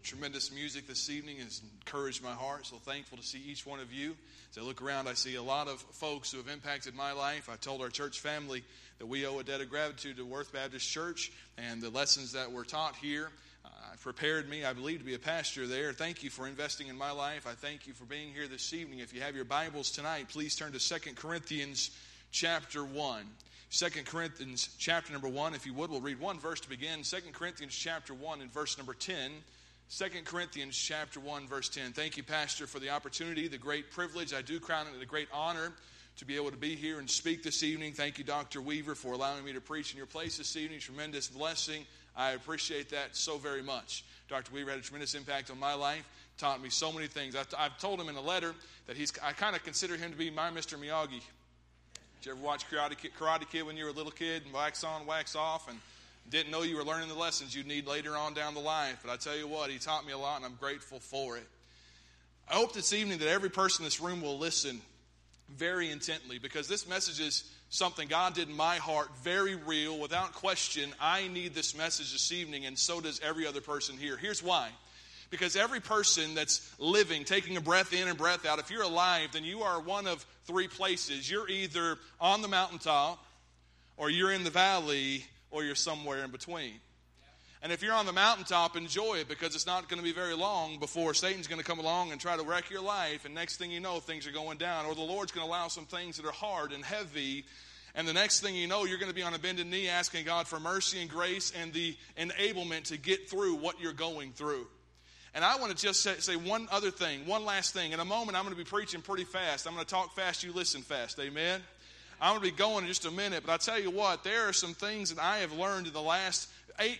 Tremendous music this evening has encouraged my heart. So thankful to see each one of you. As I look around, I see a lot of folks who have impacted my life. I told our church family that we owe a debt of gratitude to Worth Baptist Church, and the lessons that were taught here prepared me, I believe, to be a pastor there. Thank you for investing in my life. I thank you for being here this evening. If you have your Bibles tonight, please turn to 2 Corinthians chapter 1. 2 Corinthians chapter number 1, if you would, we'll read one verse to begin. 2 Corinthians chapter 1 and verse number 10. 2 Corinthians chapter 1, verse 10. Thank you, Pastor, for the opportunity, the great privilege. I do count it a great honor to be able to be here and speak this evening. Thank you, Dr. Weaver, for allowing me to preach in your place this evening. Tremendous blessing. I appreciate that so very much. Dr. Weaver had a tremendous impact on my life, taught me so many things. I've told him in a letter that I kind of consider him to be my Mr. Miyagi. Did you ever watch Karate Kid when you were a little kid, and wax on, wax off, and didn't know you were learning the lessons you'd need later on down the line? But I tell you what, he taught me a lot, and I'm grateful for it. I hope this evening that every person in this room will listen very intently, because this message is something God did in my heart, very real, without question. I need this message this evening, and so does every other person here. Here's why. Because every person that's living, taking a breath in and breath out, if you're alive, then you are one of three places. You're either on the mountaintop, or you're in the valley, or you're somewhere in between. And if you're on the mountaintop, enjoy it, because it's not going to be very long before Satan's going to come along and try to wreck your life, and next thing you know, things are going down, or the Lord's going to allow some things that are hard and heavy, and the next thing you know, you're going to be on a bended knee asking God for mercy and grace and the enablement to get through what you're going through. And I want to just say one other thing, one last thing. In a moment, I'm going to be preaching pretty fast. I'm going to talk fast, you listen fast, amen? I'm going to be going in just a minute, but I tell you what, there are some things that I have learned in the last 8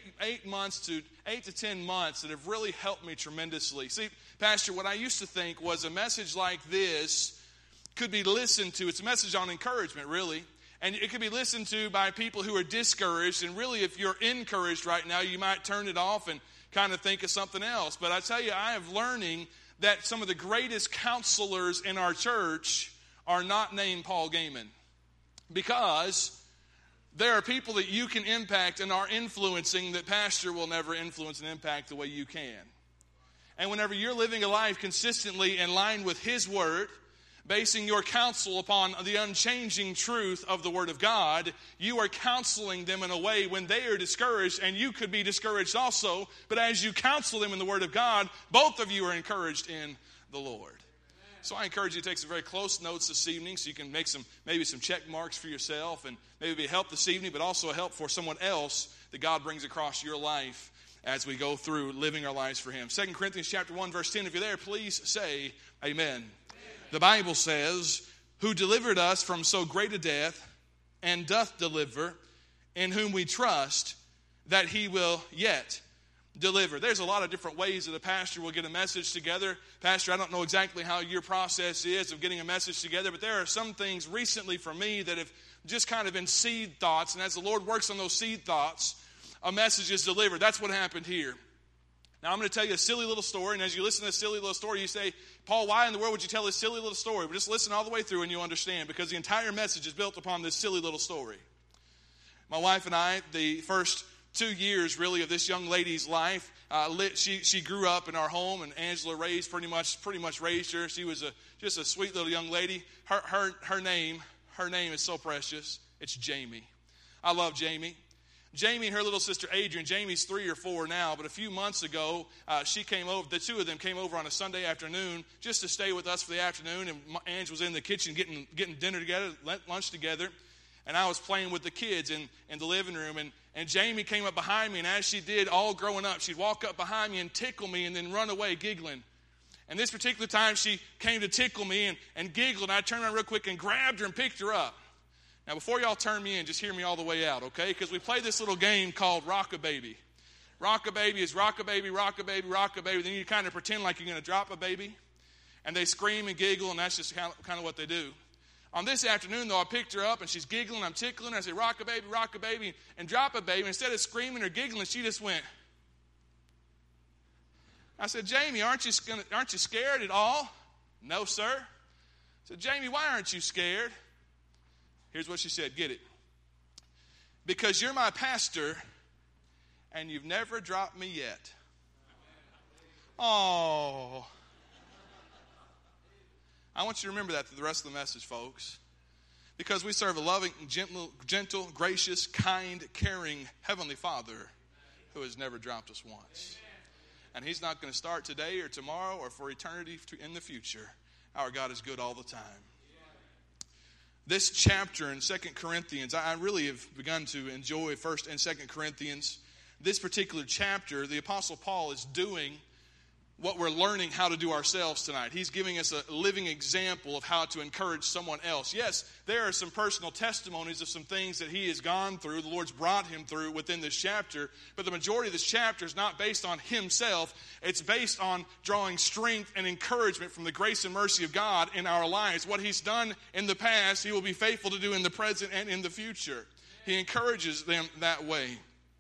to 10 months that have really helped me tremendously. See, Pastor, what I used to think was a message like this could be listened to. It's a message on encouragement, really. And it could be listened to by people who are discouraged. And really, if you're encouraged right now, you might turn it off and kind of think of something else. But I tell you, I am learning that some of the greatest counselors in our church are not named Paul Gaiman. Because there are people that you can impact and are influencing that Pastor will never influence and impact the way you can. And whenever you're living a life consistently in line with His Word, basing your counsel upon the unchanging truth of the Word of God, you are counseling them in a way when they are discouraged, and you could be discouraged also, but as you counsel them in the Word of God, both of you are encouraged in the Lord. So I encourage you to take some very close notes this evening so you can make maybe some check marks for yourself, and maybe be a help this evening, but also a help for someone else that God brings across your life as we go through living our lives for Him. 2 Corinthians chapter 1, verse 10. If you're there, please say amen. The Bible says, who delivered us from so great a death, and doth deliver, in whom we trust, that He will yet deliver. There's a lot of different ways that a pastor will get a message together. Pastor, I don't know exactly how your process is of getting a message together, but there are some things recently for me that have just kind of been seed thoughts, and as the Lord works on those seed thoughts, a message is delivered. That's what happened here. Now, I'm going to tell you a silly little story, and as you listen to this silly little story, you say, Paul, why in the world would you tell this silly little story? But just listen all the way through and you'll understand, because the entire message is built upon this silly little story. My wife and I, the first 2 years, really, of this young lady's life, she grew up in our home, and Angela pretty much raised her. She was just a sweet little young lady. Her name is so precious. It's Jamie. I love Jamie. Jamie and her little sister Adrian. Jamie's 3 or 4 now, but a few months ago, she came over. The two of them came over on a Sunday afternoon just to stay with us for the afternoon. And Ange was in the kitchen getting dinner together, lunch together, and I was playing with the kids in the living room. And Jamie came up behind me, and as she did all growing up, she'd walk up behind me and tickle me, and then run away giggling. And this particular time, she came to tickle me and giggled, and I turned around real quick and grabbed her and picked her up. Now, before y'all turn me in, just hear me all the way out, okay? Because we play this little game called Rock-a-Baby. Rock-a-Baby is rock-a-baby, rock-a-baby, rock-a-baby. Then you kind of pretend like you're going to drop a baby. And they scream and giggle, and that's just kind of what they do. On this afternoon, though, I picked her up, and she's giggling. I'm tickling her. I said, rock-a-baby, and drop a baby. Instead of screaming or giggling, she just went. I said, Jamie, aren't you scared at all? No, sir. I said, Jamie, why aren't you scared? Here's what she said. Get it. Because you're my pastor, and you've never dropped me yet. Oh. I want you to remember that through the rest of the message, folks. Because we serve a loving, gentle, gracious, kind, caring Heavenly Father who has never dropped us once. And He's not going to start today or tomorrow or for eternity in the future. Our God is good all the time. This chapter in 2 Corinthians, I really have begun to enjoy 1 and 2 Corinthians. This particular chapter, the Apostle Paul is doing what we're learning how to do ourselves tonight. He's giving us a living example of how to encourage someone else. Yes, there are some personal testimonies of some things that he has gone through, the Lord's brought him through within this chapter, but the majority of this chapter is not based on himself. It's based on drawing strength and encouragement from the grace and mercy of God in our lives. What He's done in the past, He will be faithful to do in the present and in the future. He encourages them that way.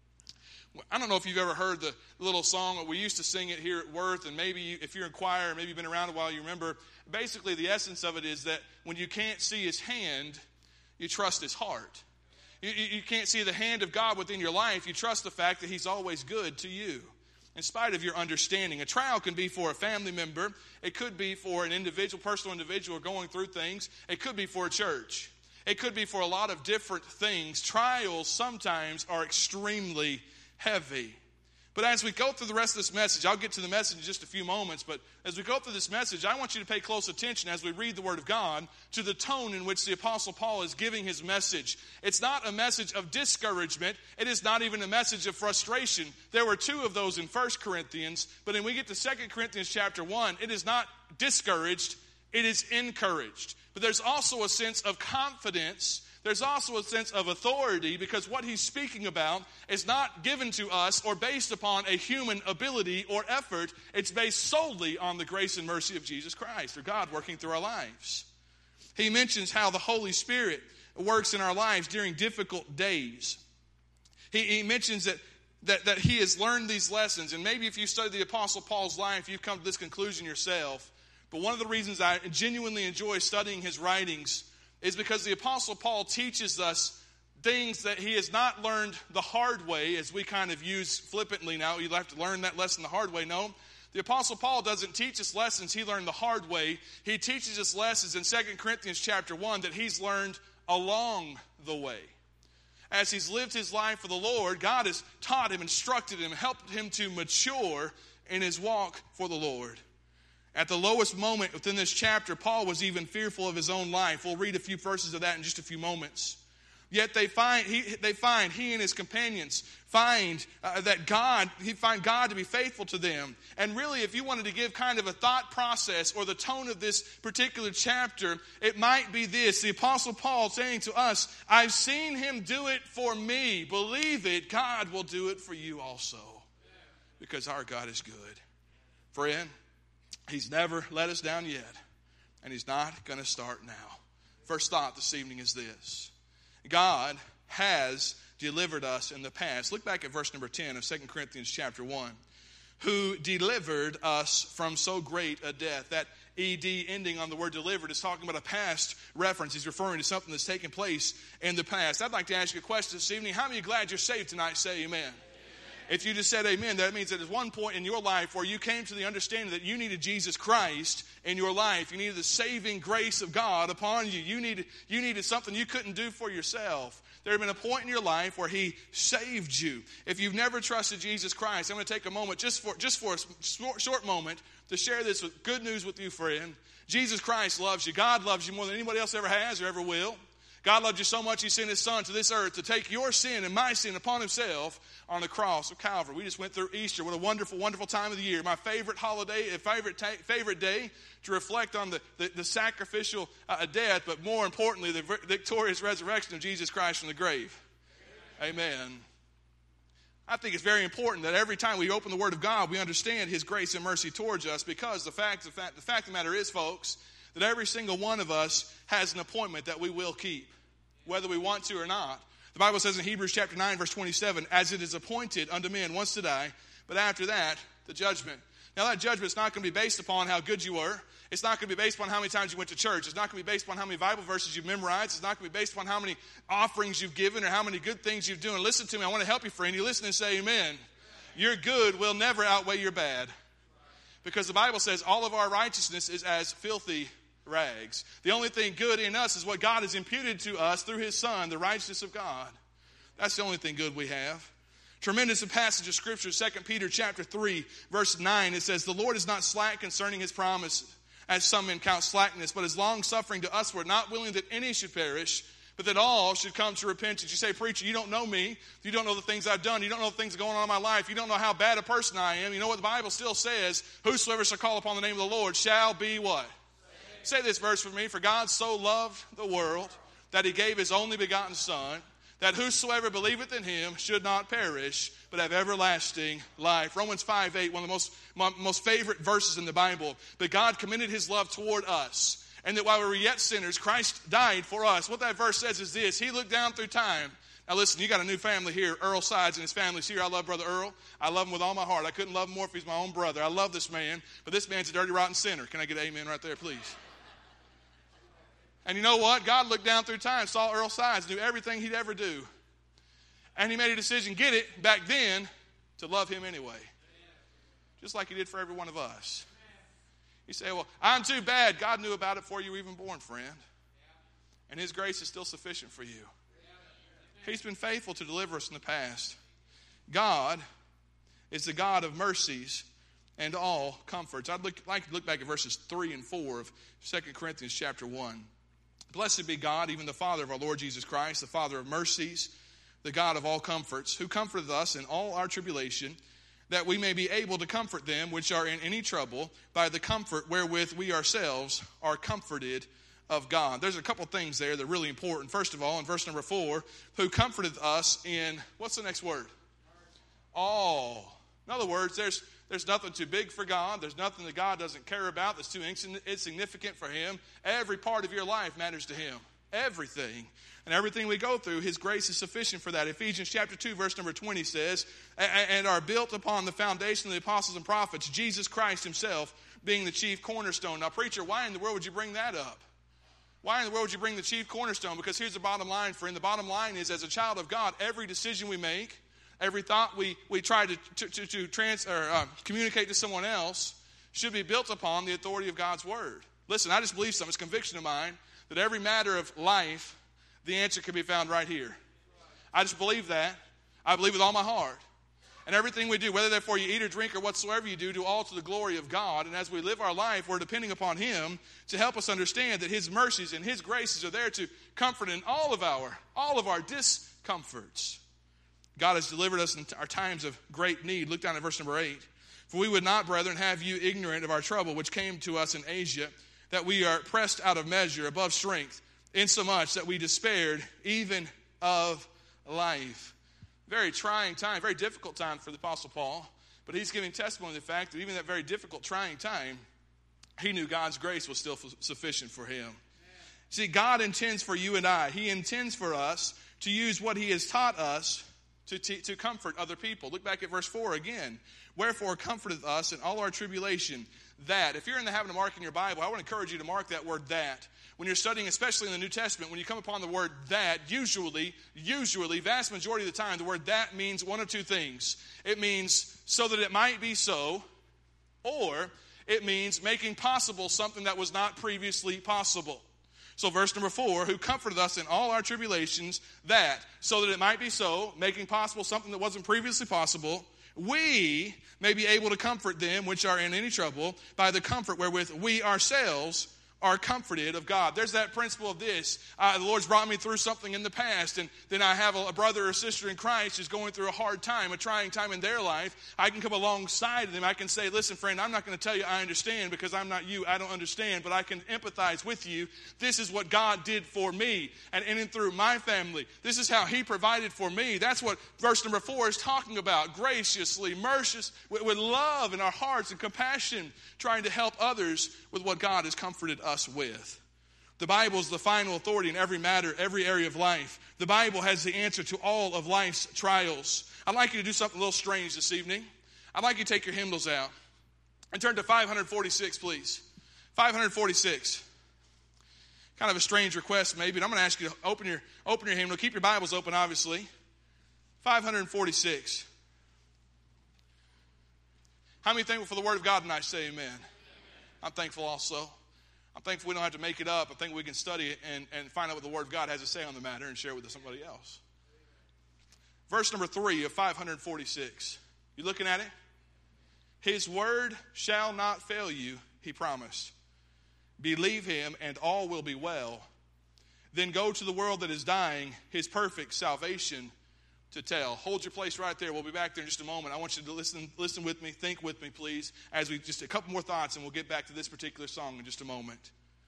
I don't know if you've ever heard the little song. We used to sing it here at Worth, and maybe if you're in choir, maybe you've been around a while, you remember. Basically, the essence of it is that when you can't see His hand, you trust His heart. You can't see the hand of God within your life. You trust the fact that He's always good to you, in spite of your understanding. A trial can be for a family member. It could be for an individual, personal individual going through things. It could be for a church. It could be for a lot of different things. Trials sometimes are extremely heavy. But as we go through the rest of this message, I'll get to the message in just a few moments, but as we go through this message, I want you to pay close attention as we read the Word of God to the tone in which the Apostle Paul is giving his message. It's not a message of discouragement. It is not even a message of frustration. There were two of those in 1 Corinthians, but when we get to 2 Corinthians chapter 1, it is not discouraged, it is encouraged. But there's also a sense of confidence. There's also a sense of authority, because what he's speaking about is not given to us or based upon a human ability or effort. It's based solely on the grace and mercy of Jesus Christ, or God working through our lives. He mentions how the Holy Spirit works in our lives during difficult days. He mentions that he has learned these lessons. And maybe if you study the Apostle Paul's life, you've come to this conclusion yourself. But one of the reasons I genuinely enjoy studying his writings is because the Apostle Paul teaches us things that he has not learned the hard way, as we kind of use flippantly now. You'll have to learn that lesson the hard way. No, the Apostle Paul doesn't teach us lessons he learned the hard way. He teaches us lessons in 2 Corinthians chapter 1 that he's learned along the way. As he's lived his life for the Lord, God has taught him, instructed him, helped him to mature in his walk for the Lord. At the lowest moment within this chapter, Paul was even fearful of his own life. We'll read a few verses of that in just a few moments. Yet he and his companions find God to be faithful to them. And really, if you wanted to give kind of a thought process or the tone of this particular chapter, it might be this. The Apostle Paul saying to us, I've seen him do it for me. Believe it, God will do it for you also. Because our God is good. Friend, He's never let us down yet, and He's not going to start now. First thought this evening is this. God has delivered us in the past. Look back at verse number 10 of 2 Corinthians chapter 1. Who delivered us from so great a death. That ed ending on the word delivered is talking about a past reference. He's referring to something that's taken place in the past. I'd like to ask you a question this evening. How many of you glad you're saved tonight? Say amen. If you just said amen, that means that there's one point in your life where you came to the understanding that you needed Jesus Christ in your life. You needed the saving grace of God upon you. You needed something you couldn't do for yourself. There had been a point in your life where He saved you. If you've never trusted Jesus Christ, I'm going to take a moment, just for a short moment, to share this good news with you, friend. Jesus Christ loves you. God loves you more than anybody else ever has or ever will. God loved you so much He sent His Son to this earth to take your sin and my sin upon Himself on the cross of Calvary. We just went through Easter. What a wonderful, wonderful time of the year. My favorite holiday, favorite day to reflect on the sacrificial death, but more importantly, the victorious resurrection of Jesus Christ from the grave. Amen. I think it's very important that every time we open the Word of God, we understand His grace and mercy towards us, because the fact of the matter is, folks, that every single one of us has an appointment that we will keep, whether we want to or not. The Bible says in Hebrews chapter 9, verse 27, as it is appointed unto men once to die, but after that, the judgment. Now that judgment is not going to be based upon how good you were. It's not going to be based upon how many times you went to church. It's not going to be based upon how many Bible verses you've memorized. It's not going to be based upon how many offerings you've given or how many good things you've done. Listen to me. I want to help you, friend. You listen and say amen. Your good will never outweigh your bad. Because the Bible says all of our righteousness is as filthy rags. The only thing good in us is what God has imputed to us through his Son, the righteousness of God. That's the only thing good we have. Tremendous passage of Scripture, 2 Peter chapter 3, verse 9. It says, the Lord is not slack concerning his promise, as some men count slackness, but is long-suffering to usward, not willing that any should perish, but that all should come to repentance. You say, preacher, you don't know me. You don't know the things I've done. You don't know the things going on in my life. You don't know how bad a person I am. You know what the Bible still says? Whosoever shall call upon the name of the Lord shall be what? Say this verse for me. For God so loved the world that he gave his only begotten Son, that whosoever believeth in him should not perish, but have everlasting life. Romans 5:8, one of the most favorite verses in the Bible. But God commended his love toward us, and that while we were yet sinners, Christ died for us. What that verse says is this. He looked down through time. Now listen, you got a new family here. Earl Sides and his family's here. I love Brother Earl. I love him with all my heart. I couldn't love him more if he's my own brother. I love this man, but this man's a dirty, rotten sinner. Can I get an amen right there, please? And you know what? God looked down through time, saw Earl Sides do everything he'd ever do. And he made a decision, get it, back then, to love him anyway. Just like he did for every one of us. You say, well, I'm too bad. God knew about it before you were even born, friend. And his grace is still sufficient for you. He's been faithful to deliver us in the past. God is the God of mercies and all comforts. I'd like to look back at verses 3 and 4 of 2 Corinthians chapter 1. Blessed be God, even the Father of our Lord Jesus Christ, the Father of mercies, the God of all comforts, who comforteth us in all our tribulation, that we may be able to comfort them which are in any trouble by the comfort wherewith we ourselves are comforted of God. There's a couple things there that are really important. First of all, in verse number 4, who comforteth us in, what's the next word? All. In other words, there's nothing too big for God. There's nothing that God doesn't care about that's too insignificant for him. Every part of your life matters to him. Everything. And everything we go through, his grace is sufficient for that. Ephesians chapter 2, verse number 20 says, and are built upon the foundation of the apostles and prophets, Jesus Christ himself being the chief cornerstone. Now, preacher, why in the world would you bring that up? Why in the world would you bring the chief cornerstone? Because here's the bottom line, friend. The bottom line is, as a child of God, every decision we make, every thought we try to communicate to someone else should be built upon the authority of God's word. Listen, I just believe something. It's a conviction of mine that every matter of life, the answer can be found right here. I just believe that. I believe with all my heart. And everything we do, whether therefore you eat or drink or whatsoever you do all to the glory of God. And as we live our life, we're depending upon him to help us understand that his mercies and his graces are there to comfort in all of our discomforts. God has delivered us in our times of great need. Look down at verse number 8. For we would not, brethren, have you ignorant of our trouble, which came to us in Asia, that we are pressed out of measure, above strength, insomuch that we despaired even of life. Very trying time, very difficult time for the Apostle Paul. But he's giving testimony to the fact that even that very difficult, trying time, he knew God's grace was still sufficient for him. See, God intends for you and I. He intends for us to use what he has taught us to comfort other people. Look back at verse 4 again. Wherefore comforteth us in all our tribulation, that. If you're in the habit of marking your Bible, I want to encourage you to mark that word that. When you're studying, especially in the New Testament, when you come upon the word that, usually, vast majority of the time, the word that means one of two things. It means so that it might be so, or it means making possible something that was not previously possible. So verse number 4, who comforted us in all our tribulations, that, so that it might be so, making possible something that wasn't previously possible, we may be able to comfort them which are in any trouble by the comfort wherewith we ourselves are comforted of God. There's that principle of this. The Lord's brought me through something in the past, and then I have a brother or sister in Christ who's going through a hard time, a trying time in their life. I can come alongside of them. I can say, listen, friend, I'm not going to tell you I understand because I'm not you. I don't understand, but I can empathize with you. This is what God did for me and in and through my family. This is how he provided for me. That's what verse number 4 is talking about. Graciously, merciless, with love in our hearts and compassion, trying to help others with what God has comforted us with. The Bible is the final authority in every matter, every area of life. The Bible has the answer to all of life's trials. I'd like you to do something a little strange this evening. I'd like you to take your hymnals out and turn to 546, please. 546. Kind of a strange request maybe, but I'm going to ask you to open your hymnal. Keep your Bibles open, obviously. 546. How many thankful for the Word of God tonight? Say amen. I'm thankful also. I'm thankful we don't have to make it up. I think we can study it and find out what the Word of God has to say on the matter and share it with somebody else. Verse number 3 of 546. You looking at it? His word shall not fail you, he promised. Believe him and all will be well. Then go to the world that is dying, his perfect salvation to tell. Hold your place right there. We'll be back there in just a moment. I want you to listen with me, think with me, please, as we just a couple more thoughts, and we'll get back to this particular song in just a moment.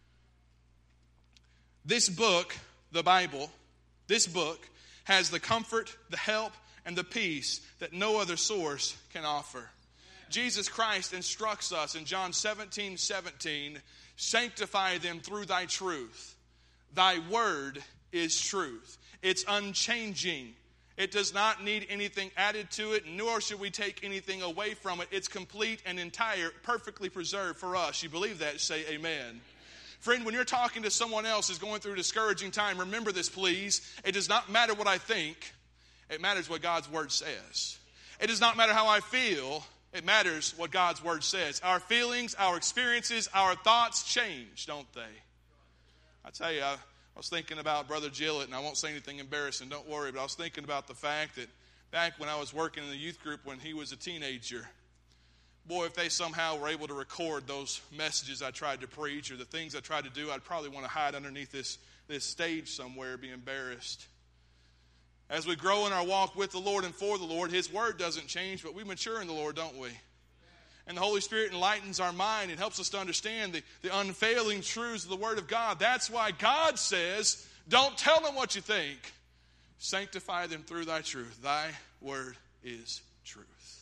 This book, the Bible, this book has the comfort, the help, and the peace that no other source can offer. Jesus Christ instructs us in John 17:17, sanctify them through thy truth. Thy word is truth. It's unchanging. It does not need anything added to it, nor should we take anything away from it. It's complete and entire, perfectly preserved for us. You believe that? Say amen. Friend, when you're talking to someone else who's going through a discouraging time, remember this, please. It does not matter what I think. It matters what God's word says. It does not matter how I feel. It matters what God's word says. Our feelings, our experiences, our thoughts change, don't they? I tell you, I was thinking about Brother Gillett, and I won't say anything embarrassing, don't worry, but I was thinking about the fact that back when I was working in the youth group when he was a teenager, boy, if they somehow were able to record those messages I tried to preach or the things I tried to do, I'd probably want to hide underneath this stage somewhere, be embarrassed. As we grow in our walk with the Lord and for the Lord, his word doesn't change, but we mature in the Lord, don't we? And the Holy Spirit enlightens our mind and helps us to understand the unfailing truths of the Word of God. That's why God says, don't tell them what you think. Sanctify them through thy truth. Thy word is truth.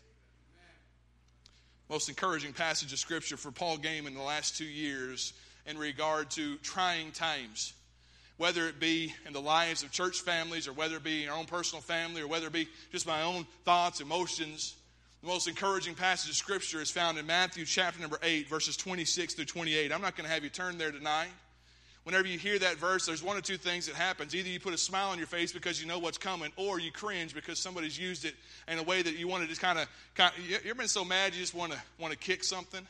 Most encouraging passage of Scripture for Paul Gaiman in the last 2 years in regard to trying times. Whether it be in the lives of church families or whether it be in our own personal family or whether it be just my own thoughts, emotions. The most encouraging passage of Scripture is found in Matthew chapter number 8, verses 26 through 28. I'm not going to have you turn there tonight. Whenever you hear that verse, there's one or two things that happens. Either you put a smile on your face because you know what's coming, or you cringe because somebody's used it in a way that you want to just kind of you ever been so mad you just want to kick something?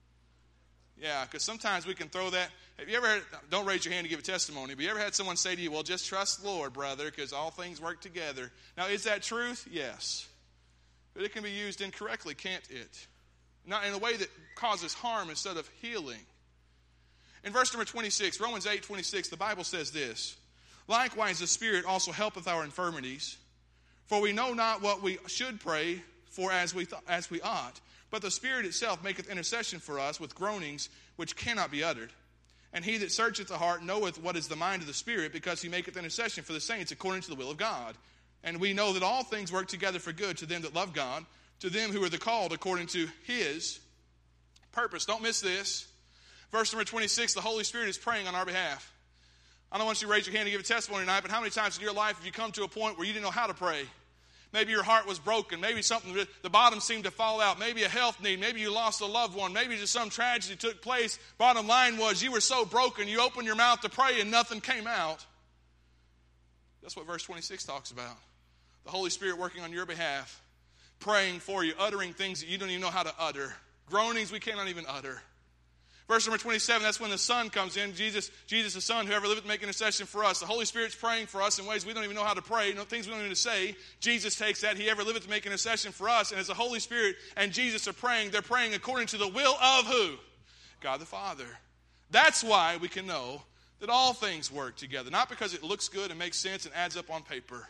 Yeah, because sometimes we can throw that. Have you ever had, don't raise your hand to give a testimony, but you ever had someone say to you, well, just trust the Lord, brother, because all things work together. Now, is that truth? Yes. But it can be used incorrectly, can't it? Not in a way that causes harm instead of healing. In verse number 26, Romans 8:26, the Bible says this, likewise the Spirit also helpeth our infirmities, for we know not what we should pray for as we ought, but the Spirit itself maketh intercession for us with groanings which cannot be uttered. And he that searcheth the heart knoweth what is the mind of the Spirit, because he maketh intercession for the saints according to the will of God. And we know that all things work together for good to them that love God, to them who are the called according to his purpose. Don't miss this. Verse number 26, the Holy Spirit is praying on our behalf. I don't want you to raise your hand and give a testimony tonight, but how many times in your life have you come to a point where you didn't know how to pray? Maybe your heart was broken. Maybe something, the bottom seemed to fall out. Maybe a health need. Maybe you lost a loved one. Maybe just some tragedy took place. Bottom line was you were so broken, you opened your mouth to pray and nothing came out. That's what verse 26 talks about. The Holy Spirit working on your behalf, praying for you, uttering things that you don't even know how to utter. Groanings we cannot even utter. Verse number 27, that's when the Son comes in. Jesus the Son, whoever liveth, make intercession for us. The Holy Spirit's praying for us in ways we don't even know how to pray, things we don't even say. Jesus takes that. He ever liveth to make intercession for us. And as the Holy Spirit and Jesus are praying, they're praying according to the will of who? God the Father. That's why we can know that all things work together. Not because it looks good and makes sense and adds up on paper,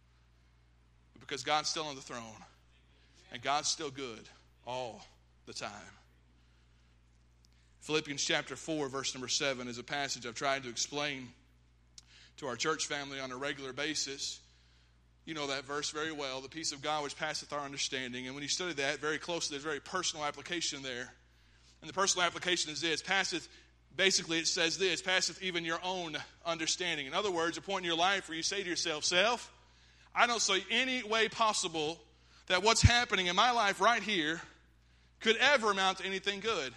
but because God's still on the throne. And God's still good all the time. Philippians chapter 4, verse number 7 is a passage I've tried to explain to our church family on a regular basis. You know that verse very well, the peace of God which passeth our understanding. And when you study that very closely, there's a very personal application there. And the personal application is this, basically it says this, passeth even your own understanding. In other words, a point in your life where you say to yourself, self, I don't see any way possible that what's happening in my life right here could ever amount to anything good.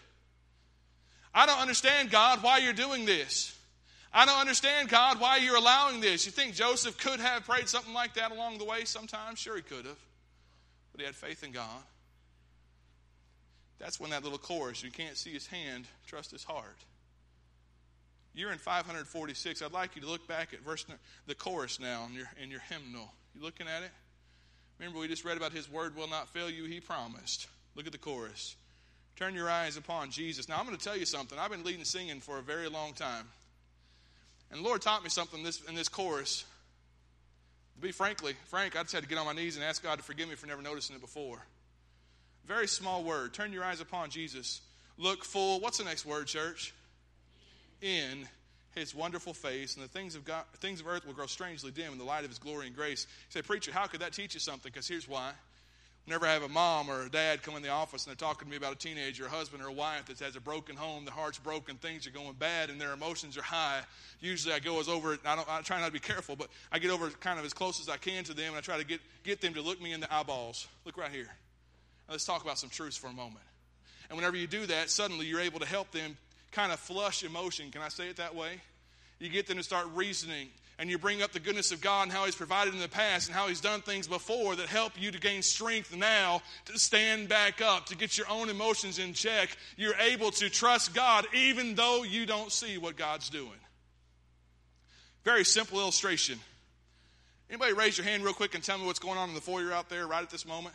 I don't understand, God, why you're doing this. I don't understand, God, why you're allowing this. You think Joseph could have prayed something like that along the way sometimes? Sure he could have. But he had faith in God. That's when that little chorus, you can't see his hand, trust his heart. You're in 546. I'd like you to look back at the chorus now in your hymnal. You looking at it? Remember, we just read about his word will not fail you, he promised. Look at the chorus. Turn your eyes upon Jesus. Now, I'm going to tell you something. I've been leading singing for a very long time. And the Lord taught me something in this chorus. To be frank, I just had to get on my knees and ask God to forgive me for never noticing it before. Very small word. Turn your eyes upon Jesus. Look full. What's the next word, church? In his wonderful face, and the things of earth will grow strangely dim in the light of his glory and grace. You say, preacher, how could that teach you something? Because here's why. Whenever I have a mom or a dad come in the office and they're talking to me about a teenager, a husband or a wife that has a broken home, their heart's broken, things are going bad, and their emotions are high, usually I go over it. I try not to be careful, but I get over kind of as close as I can to them, and I try to get them to look me in the eyeballs. Look right here. Now let's talk about some truths for a moment. And whenever you do that, suddenly you're able to help them kind of flush emotion. Can I say it that way? You get them to start reasoning, and you bring up the goodness of God and how he's provided in the past and how he's done things before that help you to gain strength now to stand back up, to get your own emotions in check. You're able to trust God even though you don't see what God's doing. Very simple illustration. Anybody raise your hand real quick and tell me what's going on in the foyer out there right at this moment?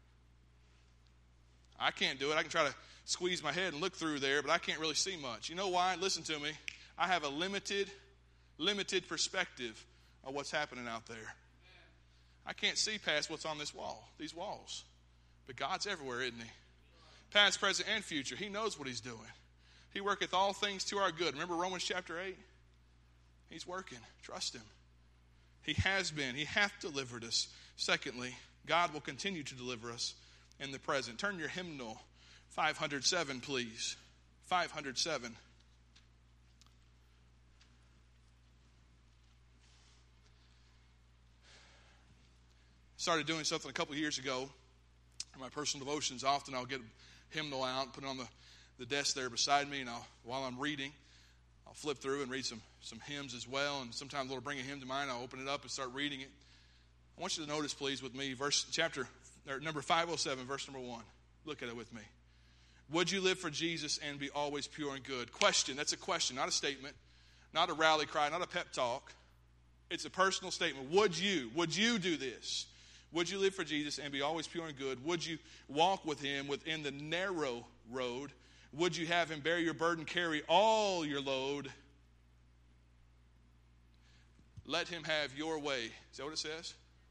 I can't do it. I can try to squeeze my head and look through there, but I can't really see much. You know why? Listen to me. I have a limited perspective of what's happening out there. I can't see past what's on these walls. But God's everywhere, isn't he? Past, present, and future. He knows what he's doing. He worketh all things to our good. Remember Romans chapter 8? He's working. Trust him. He has been. He hath delivered us. Secondly, God will continue to deliver us in the present. Turn your hymnal 507, please. 507. Started doing something a couple of years ago. In my personal devotions, often I'll get a hymnal out, put it on the desk there beside me, and while I'm reading, I'll flip through and read some hymns as well. And sometimes the Lord will bring a hymn to mind. I'll open it up and start reading it. I want you to notice, please, with me, number 507, verse number 1. Look at it with me. Would you live for Jesus and be always pure and good? Question. That's a question, not a statement, not a rally cry, not a pep talk. It's a personal statement. Would you do this? Would you live for Jesus and be always pure and good? Would you walk with him within the narrow road? Would you have him bear your burden, carry all your load? Let him have your way. Is that what it says?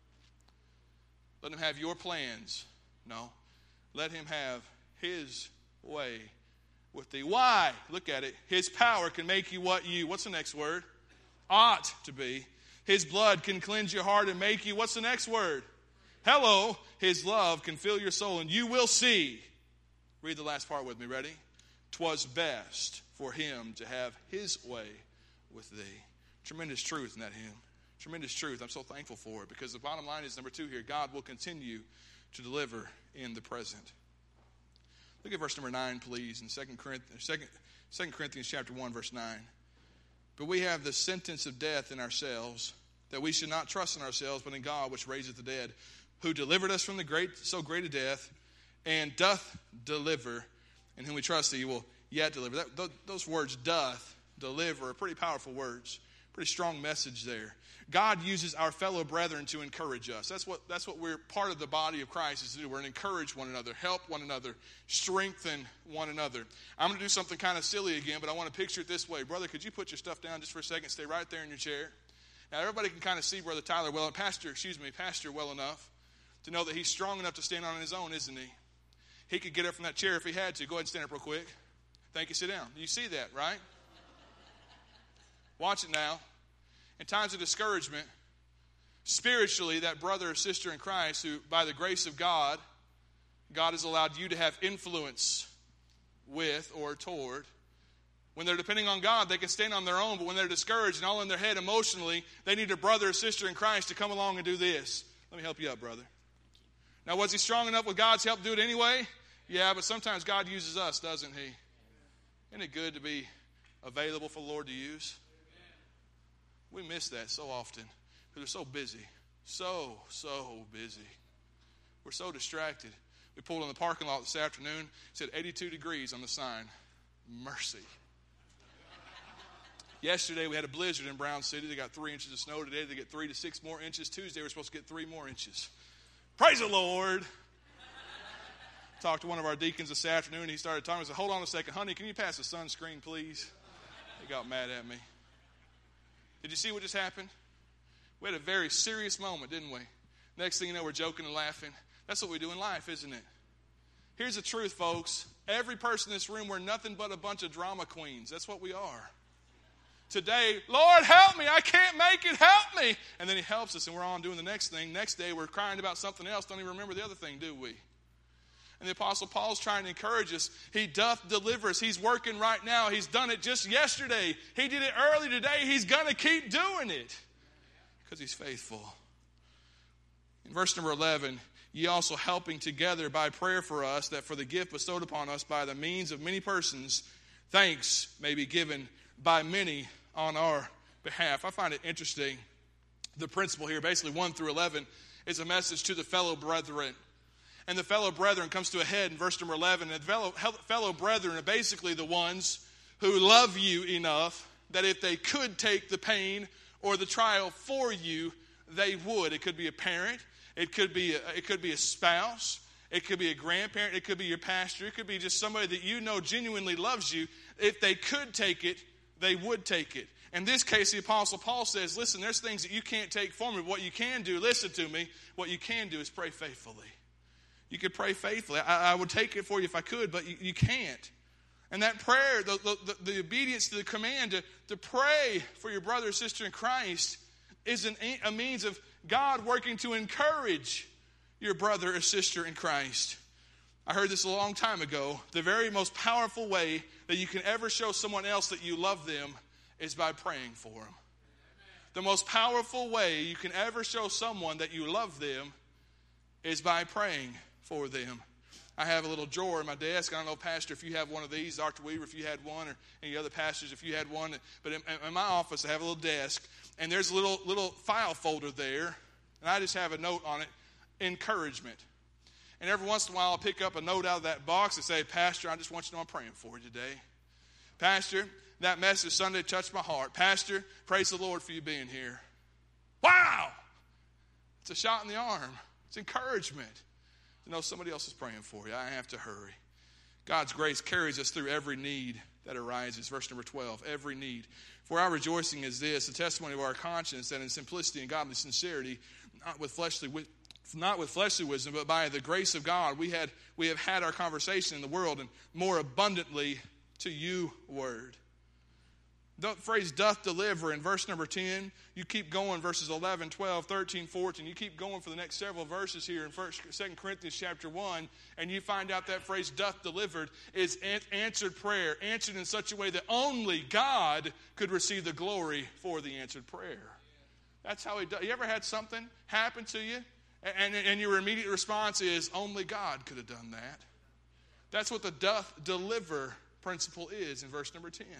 Let him have your plans. No. Let him have his way with thee. Why? Look at it. His power can make you what's the next word? Ought to be. His blood can cleanse your heart and make you, what's the next word? Hello. His love can fill your soul, and you will see. Read the last part with me. Ready? 'Twas best for him to have his way with thee. Tremendous truth in that hymn. Tremendous truth. I'm so thankful for it, because the bottom line is number 2 here. God will continue to deliver in the present. Look at verse number 9, please, in 2 Corinthians chapter 1, verse 9. But we have the sentence of death in ourselves, that we should not trust in ourselves, but in God, which raiseth the dead, who delivered us from so great a death, and doth deliver, in whom we trust that he will yet deliver. Those words, doth, deliver, are pretty powerful words. Pretty strong message there. God uses our fellow brethren to encourage us. That's what we're part of the body of Christ is to do. We're to encourage one another, help one another, strengthen one another. I'm going to do something kind of silly again, but I want to picture it this way. Brother, could you put your stuff down just for a second? Stay right there in your chair. Now, everybody can kind of see Brother Tyler Pastor well enough to know that he's strong enough to stand on his own, isn't he? He could get up from that chair if he had to. Go ahead and stand up real quick. Thank you. Sit down. You see that, right? Watch it now. In times of discouragement, spiritually, that brother or sister in Christ who, by the grace of God, God has allowed you to have influence with or toward. When they're depending on God, they can stand on their own, but when they're discouraged and all in their head emotionally, they need a brother or sister in Christ to come along and do this. Let me help you up, brother. Now, was he strong enough with God's help to do it anyway? Yeah, but sometimes God uses us, doesn't he? Isn't it good to be available for the Lord to use? We miss that so often because we're so busy. So busy. We're so distracted. We pulled in the parking lot this afternoon. It said 82 degrees on the sign. Mercy. Yesterday we had a blizzard in Brown City. They got 3 inches of snow. Today they get 3 to 6 more inches. Tuesday we're supposed to get 3 more inches. Praise the Lord. Talked to one of our deacons this afternoon. He started talking. I said, hold on a second. Honey, can you pass the sunscreen, please? He got mad at me. Did you see what just happened? We had a very serious moment, didn't we? Next thing you know, we're joking and laughing. That's what we do in life, isn't it? Here's the truth, folks. Every person in this room, we're nothing but a bunch of drama queens. That's what we are. Today, Lord, help me. I can't make it. Help me. And then he helps us, and we're on doing the next thing. Next day, we're crying about something else. Don't even remember the other thing, do we? And the Apostle Paul's trying to encourage us. He doth deliver us. He's working right now. He's done it just yesterday. He did it early today. He's going to keep doing it because he's faithful. In verse number 11, ye also helping together by prayer for us, that for the gift bestowed upon us by the means of many persons, thanks may be given by many on our behalf. I find it interesting. The principle here, basically 1 through 11, is a message to the fellow brethren. And the fellow brethren comes to a head in verse number 11. And the fellow brethren are basically the ones who love you enough that if they could take the pain or the trial for you, they would. It could be a parent. It could be a spouse. It could be a grandparent. It could be your pastor. It could be just somebody that you know genuinely loves you. If they could take it, they would take it. In this case, the Apostle Paul says, listen, there's things that you can't take for me. What you can do, listen to me, what you can do is pray faithfully. You could pray faithfully. I would take it for you if I could, but you can't. And that prayer, the obedience to the command to pray for your brother or sister in Christ is a means of God working to encourage your brother or sister in Christ. I heard this a long time ago. The very most powerful way that you can ever show someone else that you love them is by praying for them. The most powerful way you can ever show someone that you love them is by praying for them. I have a little drawer in my desk. I don't know, Pastor, if you have one of these, Dr. Weaver, if you had one, or any other pastors, if you had one. But in my office, I have a little desk, and there's a little file folder there, and I just have a note on it, encouragement. And every once in a while, I'll pick up a note out of that box and say, Pastor, I just want you to know I'm praying for you today. Pastor, that message Sunday touched my heart. Pastor, praise the Lord for you being here. Wow! It's a shot in the arm. It's encouragement to know somebody else is praying for you. I have to hurry. God's grace carries us through every need that arises. Verse number 12, every need. For our rejoicing is this, the testimony of our conscience, that in simplicity and godly sincerity, not with fleshly wisdom, but by the grace of God, we have had our conversation in the world, and more abundantly to you word. The phrase doth deliver in verse number 10. You keep going, verses 11, 12, 13, 14. You keep going for the next several verses here in 2 Corinthians chapter 1, and you find out that phrase doth delivered is answered prayer, answered in such a way that only God could receive the glory for the answered prayer. That's how he does. You ever had something happen to you, and your immediate response is, only God could have done that? That's what the doth deliver principle is in verse number 10.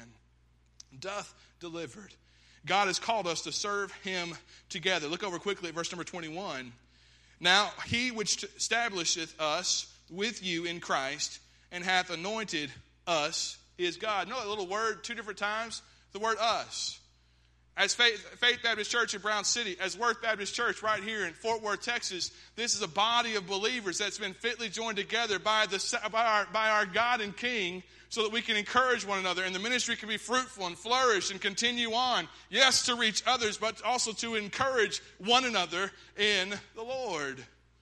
Doth delivered. God has called us to serve him together. Look over quickly at verse number 21. Now he which establisheth us with you in Christ and hath anointed us is God. You know that little word 2 different times? The word us. As Faith Baptist Church in Brown City, as Worth Baptist Church right here in Fort Worth, Texas, this is a body of believers that's been fitly joined together by our God and King, so that we can encourage one another and the ministry can be fruitful and flourish and continue on. Yes, to reach others, but also to encourage one another in the Lord.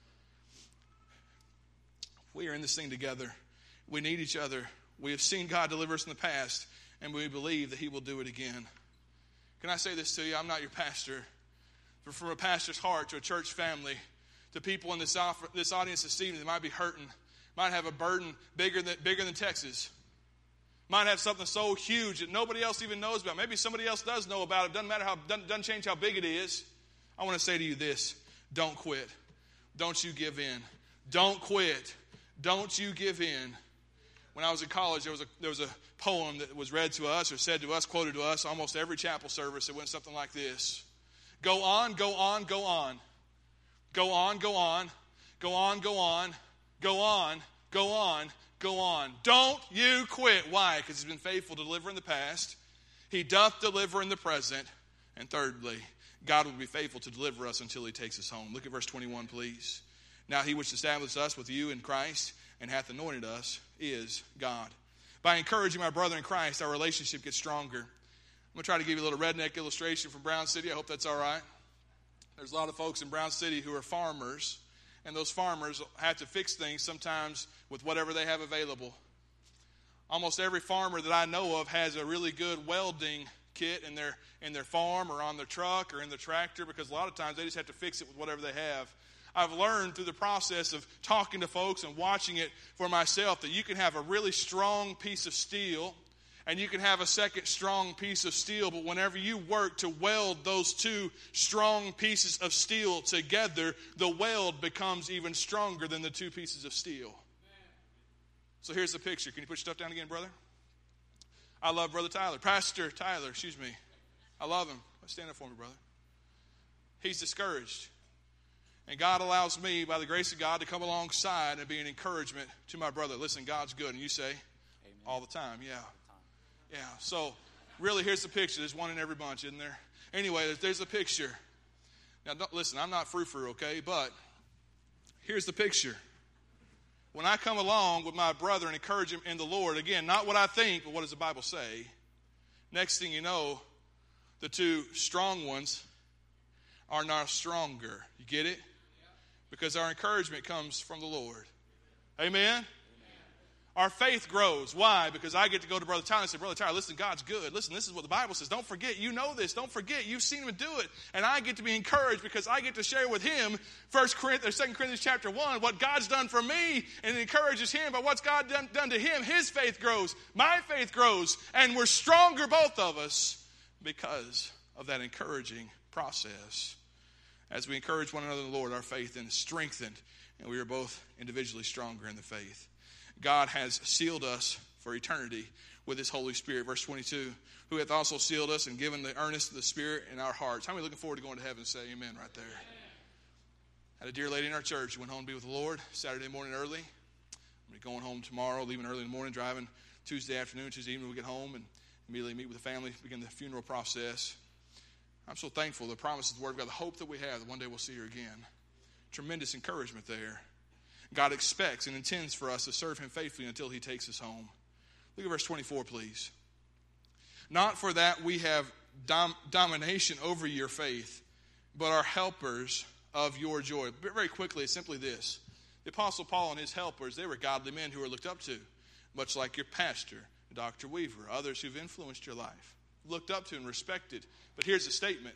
We are in this thing together. We need each other. We have seen God deliver us in the past, and we believe that he will do it again. Can I say this to you? I'm not your pastor. But from a pastor's heart to a church family, to people in this audience this evening that might be hurting, might have a burden bigger than Texas, might have something so huge that nobody else even knows about. Maybe somebody else does know about it. Doesn't change how big it is. I want to say to you this: don't quit. Don't you give in. Don't quit. Don't you give in. When I was in college, there was a poem that was read to us or said to us, quoted to us, almost every chapel service. It went something like this: go on, go on, go on. Go on, go on. Go on, go on. Go on, go on, go on. Don't you quit. Why? Because he's been faithful to deliver in the past. He doth deliver in the present. And thirdly, God will be faithful to deliver us until he takes us home. Look at verse 21, please. Now he which established us with you in Christ and hath anointed us is God. By encouraging my brother in Christ, our relationship gets stronger. I'm going to try to give you a little redneck illustration from Brown City. I hope that's all right. There's a lot of folks in Brown City who are farmers, and those farmers have to fix things sometimes with whatever they have available. Almost every farmer that I know of has a really good welding kit in their farm or on their truck or in their tractor, because a lot of times they just have to fix it with whatever they have. I've learned through the process of talking to folks and watching it for myself that you can have a really strong piece of steel and you can have a second strong piece of steel, but whenever you work to weld those two strong pieces of steel together, the weld becomes even stronger than the two pieces of steel. So here's the picture. Can you put your stuff down again, brother? I love Brother Tyler. Pastor Tyler, excuse me. I love him. Stand up for me, brother. He's discouraged. And God allows me, by the grace of God, to come alongside and be an encouragement to my brother. Listen, God's good. And you say, amen. All the time, yeah. Yeah, so really here's the picture. There's one in every bunch, isn't there? Anyway, there's a picture. Now, listen, I'm not frou-frou, okay? But here's the picture. When I come along with my brother and encourage him in the Lord, again, not what I think, but what does the Bible say? Next thing you know, the two strong ones are now stronger. You get it? Because our encouragement comes from the Lord. Amen? Our faith grows. Why? Because I get to go to Brother Tyler and say, Brother Tyler, listen, God's good. Listen, this is what the Bible says. Don't forget. You know this. Don't forget. You've seen him do it. And I get to be encouraged because I get to share with him 2 Corinthians chapter 1, what God's done for me, and it encourages him by what's God done to him. His faith grows. My faith grows. And we're stronger, both of us, because of that encouraging process. As we encourage one another in the Lord, our faith is strengthened, and we are both individually stronger in the faith. God has sealed us for eternity with his Holy Spirit. Verse 22, who hath also sealed us and given the earnest of the Spirit in our hearts. How many looking forward to going to heaven? Say amen right there. Had a dear lady in our church who went home to be with the Lord Saturday morning early. I'm going home tomorrow, leaving early in the morning, driving Tuesday afternoon, Tuesday evening we get home and immediately meet with the family, begin the funeral process. I'm so thankful the promise of the Word of God, the hope that we have that one day we'll see her again. Tremendous encouragement there. God expects and intends for us to serve him faithfully until he takes us home. Look at verse 24, please. Not for that we have domination over your faith, but are helpers of your joy. Very quickly, it's simply this. The Apostle Paul and his helpers, they were godly men who were looked up to, much like your pastor, Dr. Weaver, others who've influenced your life. Looked up to and respected. But here's the statement.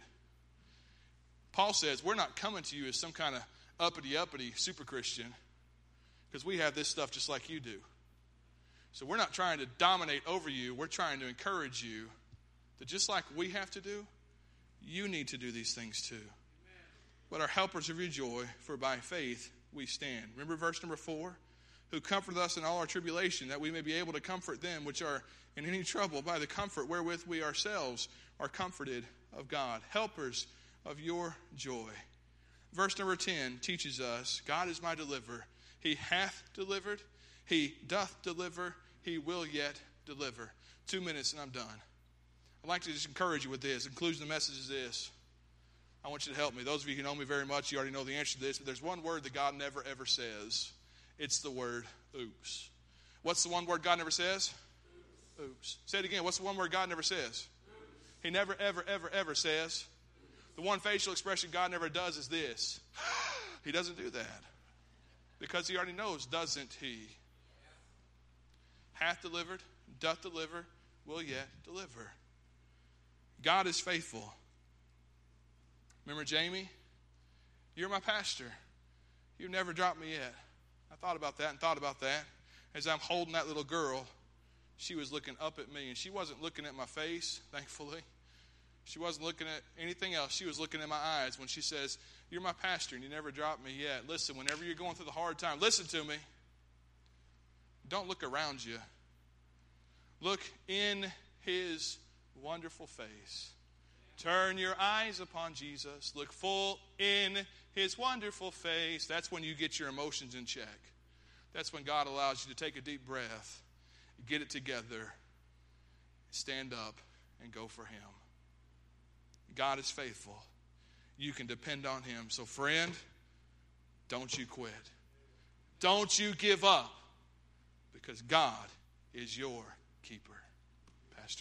Paul says, we're not coming to you as some kind of uppity super Christian, because we have this stuff just like you do. So we're not trying to dominate over you. We're trying to encourage you that just like we have to do, you need to do these things too. Amen. But are helpers of your joy, for by faith we stand. Remember verse number 4? Who comforteth us in all our tribulation, that we may be able to comfort them which are in any trouble by the comfort wherewith we ourselves are comforted of God. Helpers of your joy. Verse number 10 teaches us, God is my deliverer. He hath delivered. He doth deliver. He will yet deliver. 2 minutes and I'm done. I'd like to just encourage you with this. The conclusion of the message is this. I want you to help me. Those of you who know me very much, you already know the answer to this. But there's one word that God never, ever says. It's the word oops. What's the one word God never says? Oops. Say it again. What's the one word God never says? Oops. He never, ever, ever, ever says. The one facial expression God never does is this. He doesn't do that. Because he already knows, doesn't he? Hath delivered, doth deliver, will yet deliver. God is faithful. Remember Jamie? You're my pastor. You've never dropped me yet. I thought about that and thought about that. As I'm holding that little girl, she was looking up at me, and she wasn't looking at my face, thankfully. She wasn't looking at anything else. She was looking at my eyes when she says, you're my pastor and you never dropped me yet. Listen, whenever you're going through the hard time, listen to me. Don't look around you. Look in his wonderful face. Turn your eyes upon Jesus. Look full in his wonderful face. That's when you get your emotions in check. that's when God allows you to take a deep breath, get it together, stand up, and go for him. God is faithful. You can depend on him. So friend, don't you quit. Don't you give up, because God is your keeper. Pastor.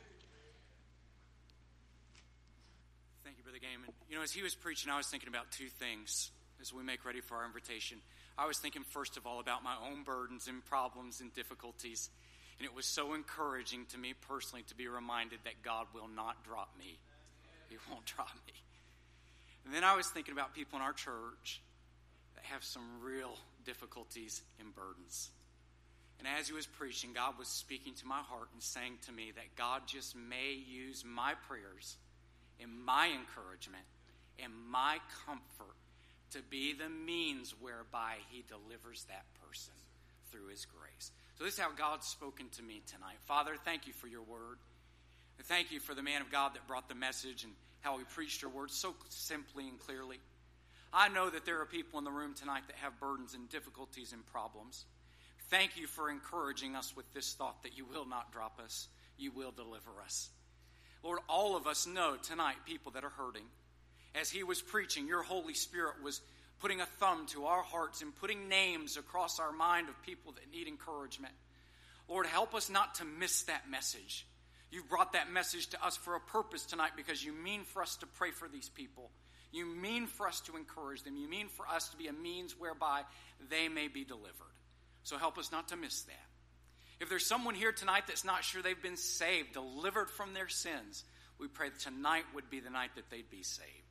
Thank you, Brother Gaiman. You know, as he was preaching, I was thinking about two things as we make ready for our invitation. I was thinking, first of all, about my own burdens and problems and difficulties. And it was so encouraging to me personally to be reminded that God will not drop me. He won't drop me. And then I was thinking about people in our church that have some real difficulties and burdens. And as he was preaching, God was speaking to my heart and saying to me that God just may use my prayers and my encouragement and my comfort to be the means whereby he delivers that person through his grace. So this is how God's spoken to me tonight. Father, thank you for your word. And thank you for the man of God that brought the message and how he preached your word so simply and clearly. I know that there are people in the room tonight that have burdens and difficulties and problems. Thank you for encouraging us with this thought that you will not drop us. You will deliver us. Lord, all of us know tonight people that are hurting. As he was preaching, your Holy Spirit was putting a thumb to our hearts and putting names across our mind of people that need encouragement. Lord, help us not to miss that message. You've brought that message to us for a purpose tonight because you mean for us to pray for these people. You mean for us to encourage them. You mean for us to be a means whereby they may be delivered. So help us not to miss that. If there's someone here tonight that's not sure they've been saved, delivered from their sins, we pray that tonight would be the night that they'd be saved.